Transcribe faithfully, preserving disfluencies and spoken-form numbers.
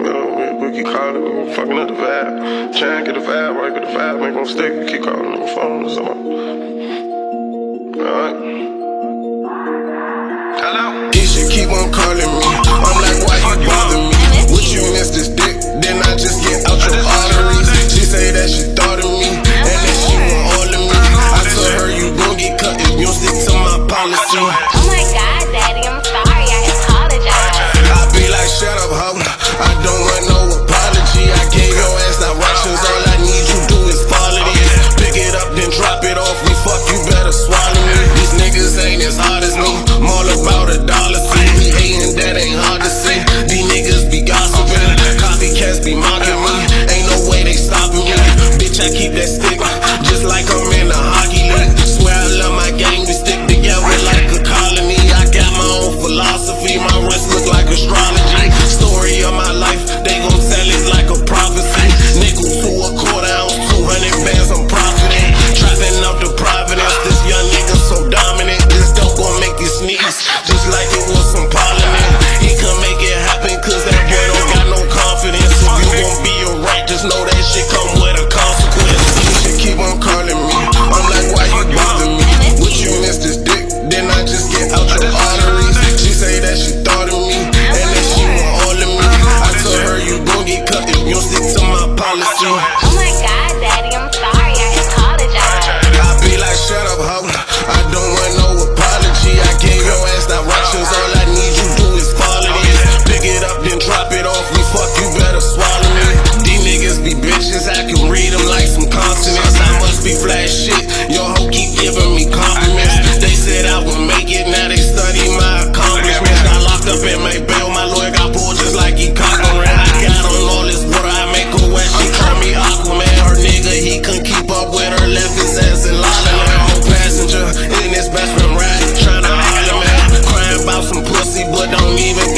We, we keep calling, we we fucking up the vibe. Trying to get the vibe right, but the vibe ain't gon' stick. We keep calling on the phone or something. Alright. Hello? He should keep on calling me. I'm like, why you bother me? Would you miss this dick? Then I just get out your arteries. She say that she thought of me, and that she want all of me. I told her you gon' get cut if you don't stick to my policy. Oh my God, Daddy, I'm sorry, I apologize. I be like, shut up, hoe. I don't want no apology. I gave your ass directions. All I need you do is follow this. Pick it up, then drop it off. We fuck, you better swallow me. These niggas ain't as hard as me. I'm all about a dollar see. We hating, that ain't hard to see. These niggas be gossiping. Copycats be mocking me. Ain't no way they stopping me. Bitch, I keep that stick just like I'm in a hockey league. Swear I love my gang. We stick together like a colony. I got my own philosophy. My wrist look like astrology. Story of my life, they gon' tell it like a prophecy. Nickel to a quarter ounce, two hundred bands, I'm profiting. Trapping up the Providence. This young nigga so dominant. This dope gon' make you sneeze, just like it was some parliament. He can make it happen, cause that boy don't got no confidence. If you gon' be a rat, just know that shit come with a consequence. You should keep on calling me. I'm like, why you bother me? Would you miss this dick? Then I just get out your arteries. She say that she thought of me, and that she want all of me. I told her you gon' get cut if you don't stick to my policy. Oh my God, Daddy, I'm sorry, I apologize. I be like, shut up, hoe. I don't want no apology. I gave your ass directions. All I need you do is follow this. Pick it up, then drop it off. We fuck, you better swallow me. These niggas be bitches. I can read them like some consonants. I must be flash shit. Your hoe keep giving me compliments. They said I would make it. Now they study my accomplishments. Got locked up in my bail. My lawyer got pulled just like he Cochran. I got on all this water. I make her wet. She call me Aquaman. Her nigga, he couldn't keep up with her. Left his ass in La La Land. Whole passenger in his best friend ride. Tryna holler, man. Crying about some pussy, but don't even